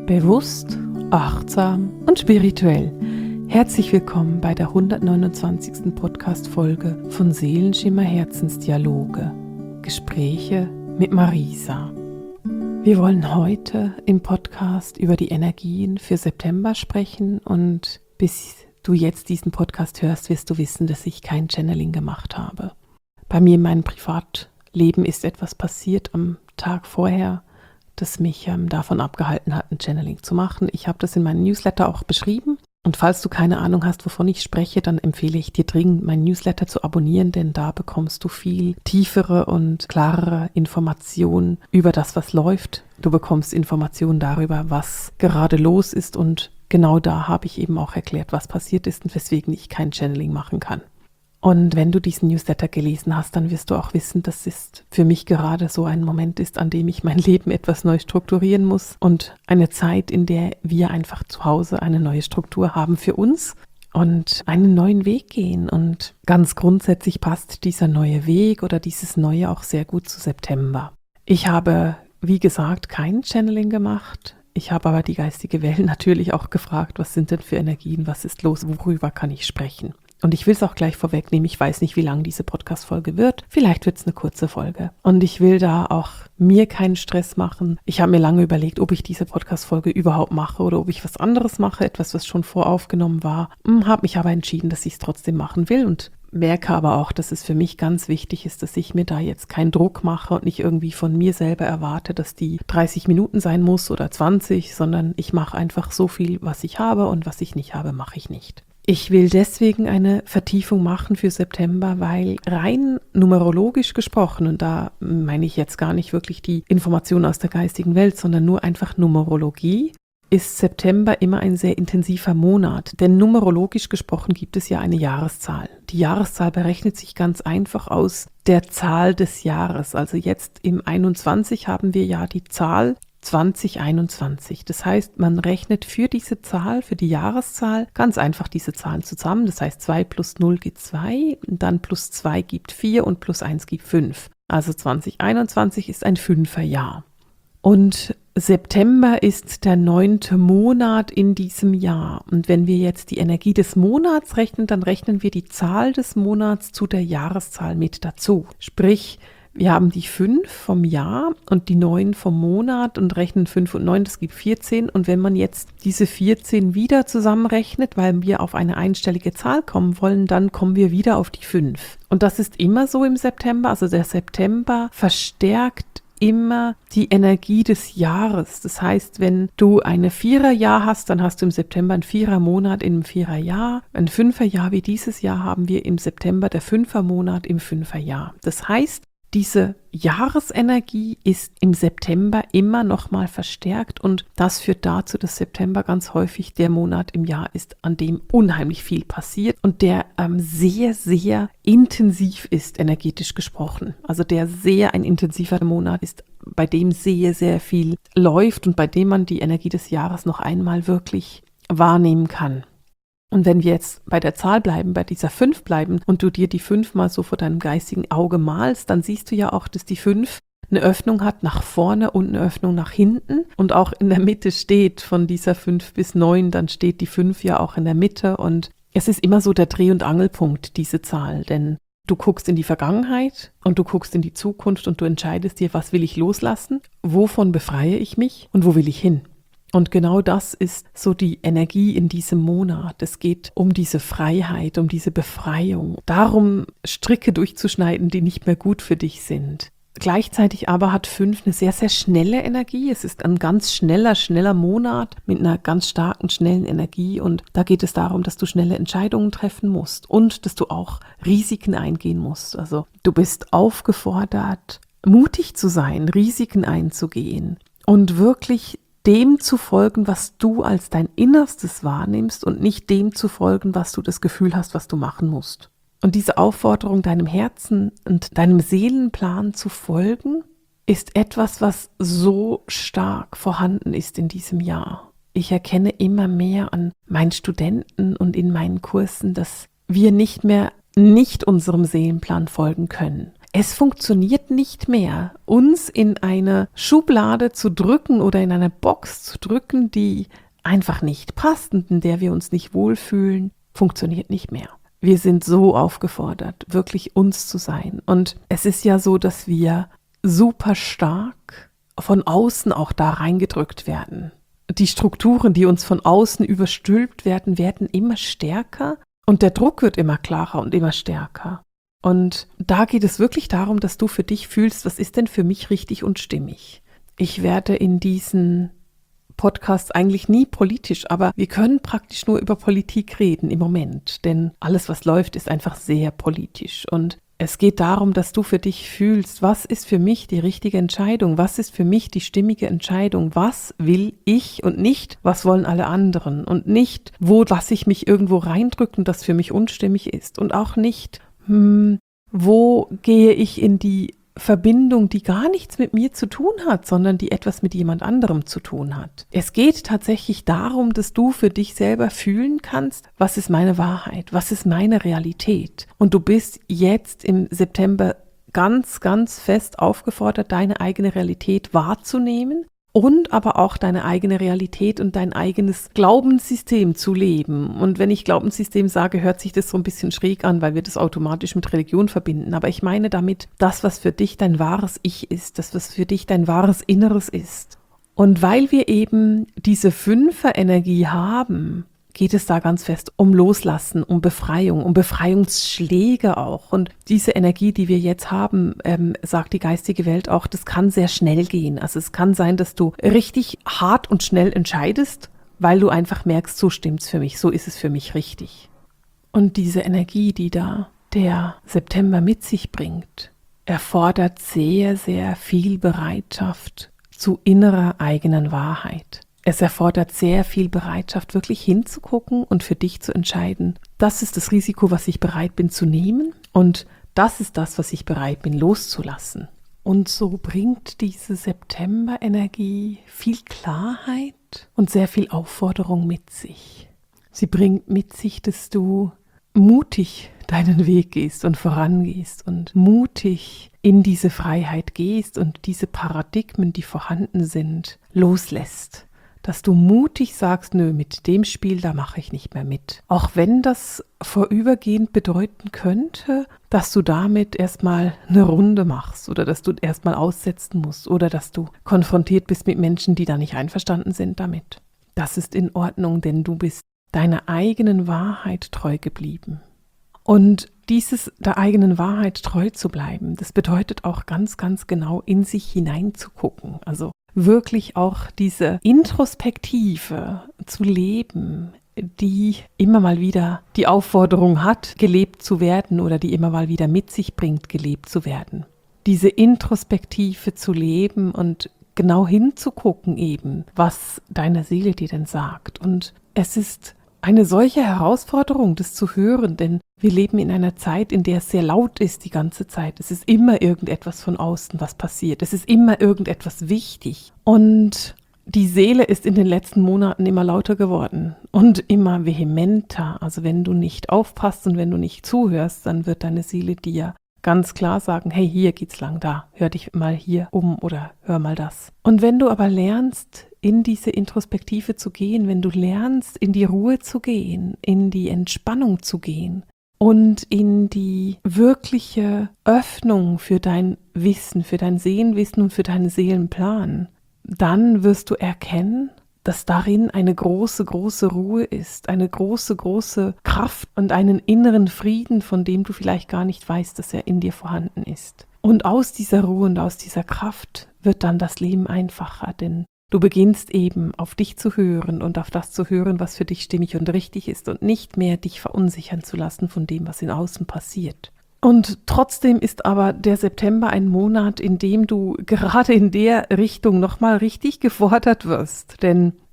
Bewusst, achtsam und spirituell. Herzlich willkommen bei der 129. Podcast-Folge von Seelenschimmer Herzensdialoge. Gespräche mit Marisa. Wir wollen heute im Podcast über die Energien für September sprechen und bis du jetzt diesen Podcast hörst, wirst du wissen, dass ich kein Channeling gemacht habe. Bei mir in meinem Privatleben ist etwas passiert am Tag vorher, das mich davon abgehalten hat, ein Channeling zu machen. Ich habe das in meinem Newsletter auch beschrieben. Und falls du keine Ahnung hast, wovon ich spreche, dann empfehle ich dir dringend, meinen Newsletter zu abonnieren, denn da bekommst du viel tiefere und klarere Informationen über das, was läuft. Du bekommst Informationen darüber, was gerade los ist, und genau da habe ich eben auch erklärt, was passiert ist und weswegen ich kein Channeling machen kann. Und wenn du diesen Newsletter gelesen hast, dann wirst du auch wissen, dass es für mich gerade so ein Moment ist, an dem ich mein Leben etwas neu strukturieren muss und eine Zeit, in der wir einfach zu Hause eine neue Struktur haben für uns und einen neuen Weg gehen. Und ganz grundsätzlich passt dieser neue Weg oder dieses Neue auch sehr gut zu September. Ich habe, wie gesagt, kein Channeling gemacht. Ich habe aber die geistige Welt natürlich auch gefragt, was sind denn für Energien, was ist los, worüber kann ich sprechen? Und ich will es auch gleich vorwegnehmen, ich weiß nicht, wie lang diese Podcast-Folge wird. Vielleicht wird es eine kurze Folge. Und ich will da auch mir keinen Stress machen. Ich habe mir lange überlegt, ob ich diese Podcast-Folge überhaupt mache oder ob ich was anderes mache, etwas, was schon voraufgenommen war. Habe mich aber entschieden, dass ich es trotzdem machen will und merke aber auch, dass es für mich ganz wichtig ist, dass ich mir da jetzt keinen Druck mache und nicht irgendwie von mir selber erwarte, dass die 30 Minuten sein muss oder 20, sondern ich mache einfach so viel, was ich habe, und was ich nicht habe, mache ich nicht. Ich will deswegen eine Vertiefung machen für September, weil rein numerologisch gesprochen, und da meine ich jetzt gar nicht wirklich die Informationen aus der geistigen Welt, sondern nur einfach Numerologie, ist September immer ein sehr intensiver Monat. Denn numerologisch gesprochen gibt es ja eine Jahreszahl. Die Jahreszahl berechnet sich ganz einfach aus der Zahl des Jahres. Also jetzt im 21 haben wir ja die Zahl 2021. Das heißt, man rechnet für diese Zahl, für die Jahreszahl, ganz einfach diese Zahlen zusammen. Das heißt, 2 plus 0 gibt 2, dann plus 2 gibt 4 und plus 1 gibt 5. Also 2021 ist ein 5er-Jahr. Und September ist der 9. Monat in diesem Jahr. Und wenn wir jetzt die Energie des Monats rechnen, dann rechnen wir die Zahl des Monats zu der Jahreszahl mit dazu. Sprich, wir haben die 5 vom Jahr und die 9 vom Monat und rechnen 5 und 9, das gibt 14. Und wenn man jetzt diese 14 wieder zusammenrechnet, weil wir auf eine einstellige Zahl kommen wollen, dann kommen wir wieder auf die 5. Und das ist immer so im September. Also der September verstärkt immer die Energie des Jahres. Das heißt, wenn du eine 4er-Jahr hast, dann hast du im September einen 4er-Monat in einem 4er-Jahr. Ein 5er-Jahr wie dieses Jahr haben wir im September der 5er-Monat im 5er-Jahr. Das heißt, diese Jahresenergie ist im September immer noch mal verstärkt, und das führt dazu, dass September ganz häufig der Monat im Jahr ist, an dem unheimlich viel passiert und der sehr, sehr intensiv ist, energetisch gesprochen. Also der sehr ein intensiver Monat ist, bei dem sehr, sehr viel läuft und bei dem man die Energie des Jahres noch einmal wirklich wahrnehmen kann. Und wenn wir jetzt bei der Zahl bleiben, bei dieser 5 bleiben und du dir die 5 mal so vor deinem geistigen Auge malst, dann siehst du ja auch, dass die 5 eine Öffnung hat nach vorne und eine Öffnung nach hinten und auch in der Mitte steht von dieser 5 bis 9, dann steht die 5 ja auch in der Mitte, und es ist immer so der Dreh- und Angelpunkt, diese Zahl, denn du guckst in die Vergangenheit und du guckst in die Zukunft und du entscheidest dir, was will ich loslassen, wovon befreie ich mich und wo will ich hin. Und genau das ist so die Energie in diesem Monat. Es geht um diese Freiheit, um diese Befreiung, darum, Stricke durchzuschneiden, die nicht mehr gut für dich sind. Gleichzeitig aber hat 5 eine sehr, sehr schnelle Energie. Es ist ein ganz schneller Monat mit einer ganz starken, schnellen Energie. Und da geht es darum, dass du schnelle Entscheidungen treffen musst und dass du auch Risiken eingehen musst. Also du bist aufgefordert, mutig zu sein, Risiken einzugehen und wirklich dem zu folgen, was du als dein Innerstes wahrnimmst, und nicht dem zu folgen, was du das Gefühl hast, was du machen musst. Und diese Aufforderung, deinem Herzen und deinem Seelenplan zu folgen, ist etwas, was so stark vorhanden ist in diesem Jahr. Ich erkenne immer mehr an meinen Studenten und in meinen Kursen, dass wir nicht unserem Seelenplan folgen können. Es funktioniert nicht mehr, uns in eine Schublade zu drücken oder in eine Box zu drücken, die einfach nicht passt und in der wir uns nicht wohlfühlen, funktioniert nicht mehr. Wir sind so aufgefordert, wirklich uns zu sein. Und es ist ja so, dass wir super stark von außen auch da reingedrückt werden. Die Strukturen, die uns von außen überstülpt werden, werden immer stärker und der Druck wird immer klarer und immer stärker. Und da geht es wirklich darum, dass du für dich fühlst, was ist denn für mich richtig und stimmig. Ich werde in diesen Podcasts eigentlich nie politisch, aber wir können praktisch nur über Politik reden im Moment, denn alles, was läuft, ist einfach sehr politisch. Und es geht darum, dass du für dich fühlst, was ist für mich die richtige Entscheidung, was ist für mich die stimmige Entscheidung, was will ich und nicht, was wollen alle anderen und nicht, wo lasse ich mich irgendwo reindrücken, das für mich unstimmig ist und auch nicht, wo gehe ich in die Verbindung, die gar nichts mit mir zu tun hat, sondern die etwas mit jemand anderem zu tun hat. Es geht tatsächlich darum, dass du für dich selber fühlen kannst, was ist meine Wahrheit, was ist meine Realität. Und du bist jetzt im September ganz, ganz fest aufgefordert, deine eigene Realität wahrzunehmen und aber auch deine eigene Realität und dein eigenes Glaubenssystem zu leben. Und wenn ich Glaubenssystem sage, hört sich das so ein bisschen schräg an, weil wir das automatisch mit Religion verbinden. Aber ich meine damit das, was für dich dein wahres Ich ist, das, was für dich dein wahres Inneres ist. Und weil wir eben diese Fünfer-Energie haben, geht es da ganz fest um Loslassen, um Befreiung, um Befreiungsschläge auch. Und diese Energie, die wir jetzt haben, sagt die geistige Welt auch, das kann sehr schnell gehen. Also es kann sein, dass du richtig hart und schnell entscheidest, weil du einfach merkst, so stimmt's für mich, so ist es für mich richtig. Und diese Energie, die da der September mit sich bringt, erfordert sehr, sehr viel Bereitschaft zu innerer eigenen Wahrheit. Es erfordert sehr viel Bereitschaft, wirklich hinzugucken und für dich zu entscheiden, das ist das Risiko, was ich bereit bin zu nehmen und das ist das, was ich bereit bin loszulassen. Und so bringt diese September-Energie viel Klarheit und sehr viel Aufforderung mit sich. Sie bringt mit sich, dass du mutig deinen Weg gehst und vorangehst und mutig in diese Freiheit gehst und diese Paradigmen, die vorhanden sind, loslässt. Dass du mutig sagst, nö, mit dem Spiel, da mache ich nicht mehr mit. Auch wenn das vorübergehend bedeuten könnte, dass du damit erstmal eine Runde machst oder dass du erstmal aussetzen musst oder dass du konfrontiert bist mit Menschen, die da nicht einverstanden sind damit. Das ist in Ordnung, denn du bist deiner eigenen Wahrheit treu geblieben. Und dieses der eigenen Wahrheit treu zu bleiben, das bedeutet auch ganz, ganz genau in sich hineinzugucken. Also wirklich auch diese Introspektive zu leben, die immer mal wieder die Aufforderung hat, gelebt zu werden oder die immer mal wieder mit sich bringt, gelebt zu werden. Diese Introspektive zu leben und genau hinzugucken eben, was deine Seele dir denn sagt. Und es ist eine solche Herausforderung, das zu hören, denn wir leben in einer Zeit, in der es sehr laut ist die ganze Zeit. Es ist immer irgendetwas von außen, was passiert. Es ist immer irgendetwas wichtig. Und die Seele ist in den letzten Monaten immer lauter geworden und immer vehementer. Also wenn du nicht aufpasst und wenn du nicht zuhörst, dann wird deine Seele dir ganz klar sagen, hey, hier geht's lang, da, hör dich mal hier um oder hör mal das. Und wenn du aber lernst, in diese Introspektive zu gehen, wenn du lernst, in die Ruhe zu gehen, in die Entspannung zu gehen und in die wirkliche Öffnung für dein Wissen, für dein Seelenwissen und für deinen Seelenplan, dann wirst du erkennen, dass darin eine große, große Ruhe ist, eine große, große Kraft und einen inneren Frieden, von dem du vielleicht gar nicht weißt, dass er in dir vorhanden ist. Und aus dieser Ruhe und aus dieser Kraft wird dann das Leben einfacher, denn du beginnst eben auf dich zu hören und auf das zu hören, was für dich stimmig und richtig ist und nicht mehr dich verunsichern zu lassen von dem, was in außen passiert. Und trotzdem ist aber der September ein Monat, in dem du gerade in der Richtung nochmal richtig gefordert wirst. Denn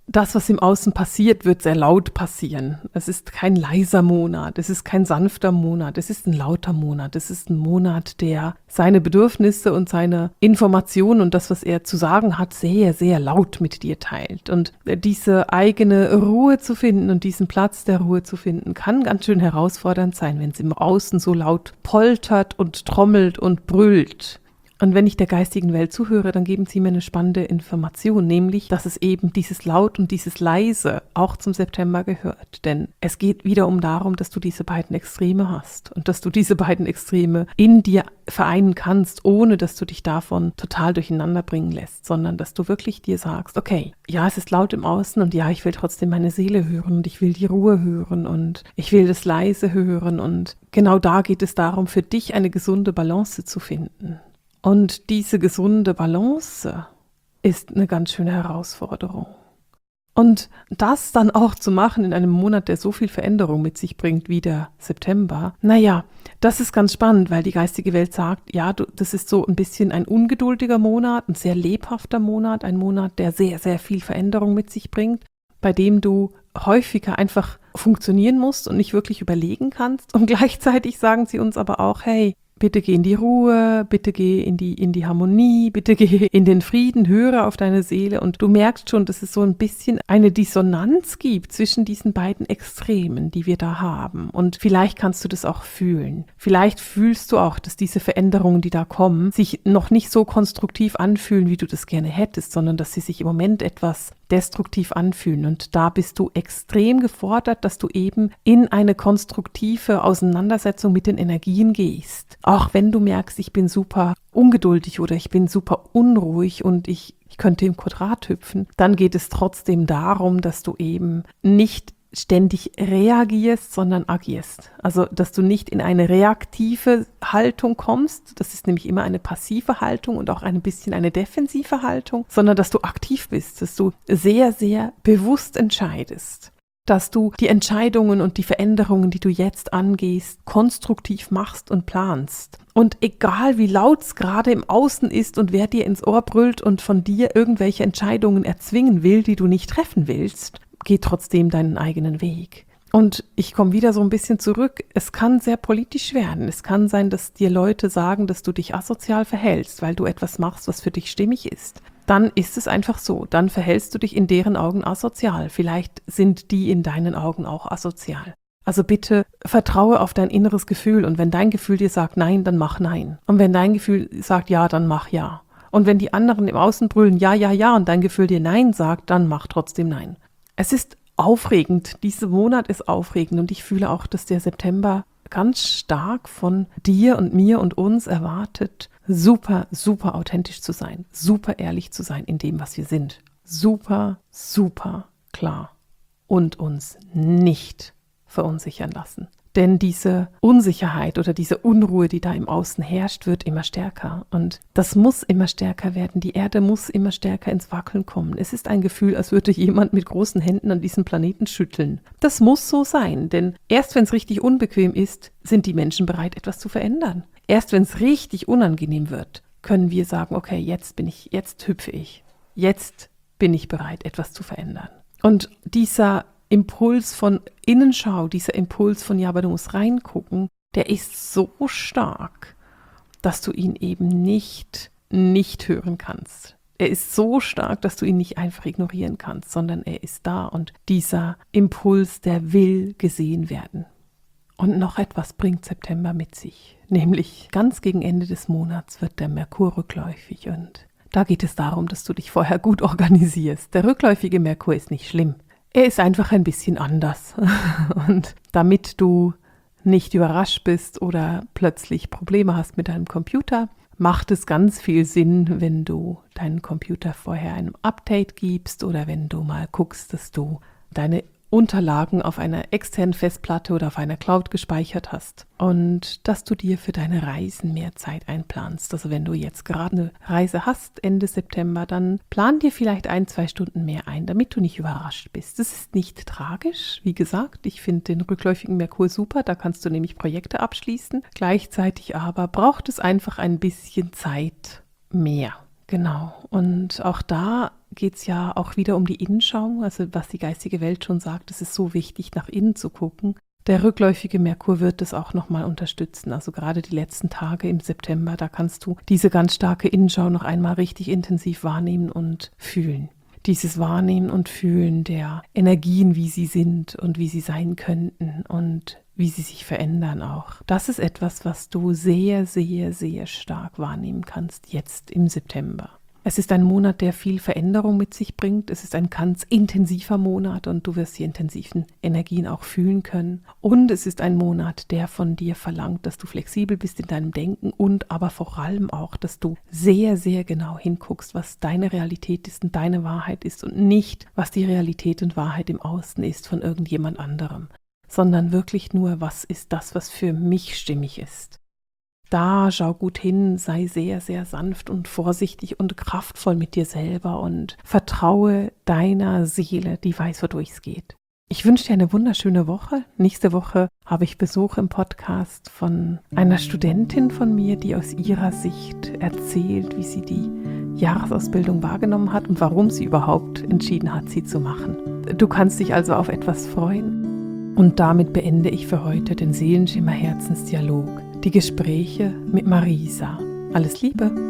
das, was im Außen passiert, wird sehr laut passieren. Es ist kein leiser Monat, es ist kein sanfter Monat, es ist ein lauter Monat. Es ist ein Monat, der seine Bedürfnisse und seine Informationen und das, was er zu sagen hat, sehr, sehr laut mit dir teilt. Und diese eigene Ruhe zu finden und diesen Platz der Ruhe zu finden, kann ganz schön herausfordernd sein, wenn es im Außen so laut poltert und trommelt und brüllt. Und wenn ich der geistigen Welt zuhöre, dann geben sie mir eine spannende Information, nämlich, dass es eben dieses Laut und dieses Leise auch zum September gehört. Denn es geht wiederum darum, dass du diese beiden Extreme hast und dass du diese beiden Extreme in dir vereinen kannst, ohne dass du dich davon total durcheinander bringen lässt, sondern dass du wirklich dir sagst, okay, ja, es ist laut im Außen und ja, ich will trotzdem meine Seele hören und ich will die Ruhe hören und ich will das Leise hören und genau da geht es darum, für dich eine gesunde Balance zu finden. Und diese gesunde Balance ist eine ganz schöne Herausforderung. Und das dann auch zu machen in einem Monat, der so viel Veränderung mit sich bringt wie der September, naja, das ist ganz spannend, weil die geistige Welt sagt, ja, das ist so ein bisschen ein ungeduldiger Monat, ein sehr lebhafter Monat, ein Monat, der sehr, sehr viel Veränderung mit sich bringt, bei dem du häufiger einfach funktionieren musst und nicht wirklich überlegen kannst. Und gleichzeitig sagen sie uns aber auch, hey, bitte geh in die Ruhe, bitte geh in die Harmonie, bitte geh in den Frieden, höre auf deine Seele. Und du merkst schon, dass es so ein bisschen eine Dissonanz gibt zwischen diesen beiden Extremen, die wir da haben. Und vielleicht kannst du das auch fühlen. Vielleicht fühlst du auch, dass diese Veränderungen, die da kommen, sich noch nicht so konstruktiv anfühlen, wie du das gerne hättest, sondern dass sie sich im Moment etwas destruktiv anfühlen. Und da bist du extrem gefordert, dass du eben in eine konstruktive Auseinandersetzung mit den Energien gehst. Auch wenn du merkst, ich bin super ungeduldig oder ich bin super unruhig und ich könnte im Quadrat hüpfen, dann geht es trotzdem darum, dass du eben nicht ständig reagierst, sondern agierst. Also, dass du nicht in eine reaktive Haltung kommst, das ist nämlich immer eine passive Haltung und auch ein bisschen eine defensive Haltung, sondern dass du aktiv bist, dass du sehr, sehr bewusst entscheidest, dass du die Entscheidungen und die Veränderungen, die du jetzt angehst, konstruktiv machst und planst. Und egal wie laut es gerade im Außen ist und wer dir ins Ohr brüllt und von dir irgendwelche Entscheidungen erzwingen will, die du nicht treffen willst, geh trotzdem deinen eigenen Weg. Und ich komme wieder so ein bisschen zurück, es kann sehr politisch werden. Es kann sein, dass dir Leute sagen, dass du dich asozial verhältst, weil du etwas machst, was für dich stimmig ist. Dann ist es einfach so, dann verhältst du dich in deren Augen asozial. Vielleicht sind die in deinen Augen auch asozial. Also bitte vertraue auf dein inneres Gefühl und wenn dein Gefühl dir sagt Nein, dann mach Nein. Und wenn dein Gefühl sagt Ja, dann mach Ja. Und wenn die anderen im Außen brüllen Ja, Ja, Ja und dein Gefühl dir Nein sagt, dann mach trotzdem Nein. Es ist aufregend, dieser Monat ist aufregend und ich fühle auch, dass der September ganz stark von dir und mir und uns erwartet, super, super authentisch zu sein, super ehrlich zu sein in dem, was wir sind. Super, super klar und uns nicht verunsichern lassen. Denn diese Unsicherheit oder diese Unruhe, die da im Außen herrscht, wird immer stärker. Und das muss immer stärker werden. Die Erde muss immer stärker ins Wackeln kommen. Es ist ein Gefühl, als würde jemand mit großen Händen an diesem Planeten schütteln. Das muss so sein, denn erst wenn es richtig unbequem ist, sind die Menschen bereit, etwas zu verändern. Erst wenn es richtig unangenehm wird, können wir sagen, okay, jetzt hüpfe ich. Jetzt bin ich bereit, etwas zu verändern. Und dieser Impuls von Innenschau, dieser Impuls von, ja, aber du musst reingucken, der ist so stark, dass du ihn eben nicht hören kannst. Er ist so stark, dass du ihn nicht einfach ignorieren kannst, sondern er ist da und dieser Impuls, der will gesehen werden. Und noch etwas bringt September mit sich, nämlich ganz gegen Ende des Monats wird der Merkur rückläufig und da geht es darum, dass du dich vorher gut organisierst. Der rückläufige Merkur ist nicht schlimm. Er ist einfach ein bisschen anders. Und damit du nicht überrascht bist oder plötzlich Probleme hast mit deinem Computer, macht es ganz viel Sinn, wenn du deinen Computer vorher ein Update gibst oder wenn du mal guckst, dass du deine Unterlagen auf einer externen Festplatte oder auf einer Cloud gespeichert hast und dass du dir für deine Reisen mehr Zeit einplanst. Also wenn du jetzt gerade eine Reise hast Ende September, dann plan dir vielleicht 1-2 Stunden mehr ein, damit du nicht überrascht bist. Das ist nicht tragisch. Wie gesagt, ich finde den rückläufigen Merkur super, da kannst du nämlich Projekte abschließen. Gleichzeitig aber braucht es einfach ein bisschen Zeit mehr. Genau. Und auch da geht es ja auch wieder um die Innenschau, also was die geistige Welt schon sagt, es ist so wichtig, nach innen zu gucken. Der rückläufige Merkur wird es auch nochmal unterstützen. Also gerade die letzten Tage im September, da kannst du diese ganz starke Innenschau noch einmal richtig intensiv wahrnehmen und fühlen. Dieses Wahrnehmen und Fühlen der Energien, wie sie sind und wie sie sein könnten und wie sie sich verändern auch. Das ist etwas, was du sehr, sehr, sehr stark wahrnehmen kannst jetzt im September. Es ist ein Monat, der viel Veränderung mit sich bringt. Es ist ein ganz intensiver Monat und du wirst die intensiven Energien auch fühlen können. Und es ist ein Monat, der von dir verlangt, dass du flexibel bist in deinem Denken und aber vor allem auch, dass du sehr, sehr genau hinguckst, was deine Realität ist und deine Wahrheit ist und nicht, was die Realität und Wahrheit im Außen ist von irgendjemand anderem, sondern wirklich nur, was ist das, was für mich stimmig ist. Da schau gut hin, sei sehr, sehr sanft und vorsichtig und kraftvoll mit dir selber und vertraue deiner Seele, die weiß, wodurch es geht. Ich wünsche dir eine wunderschöne Woche. Nächste Woche habe ich Besuch im Podcast von einer Studentin von mir, die aus ihrer Sicht erzählt, wie sie die Jahresausbildung wahrgenommen hat und warum sie überhaupt entschieden hat, sie zu machen. Du kannst dich also auf etwas freuen. Und damit beende ich für heute den Seelenschimmer Herzensdialog. Die Gespräche mit Marisa. Alles Liebe!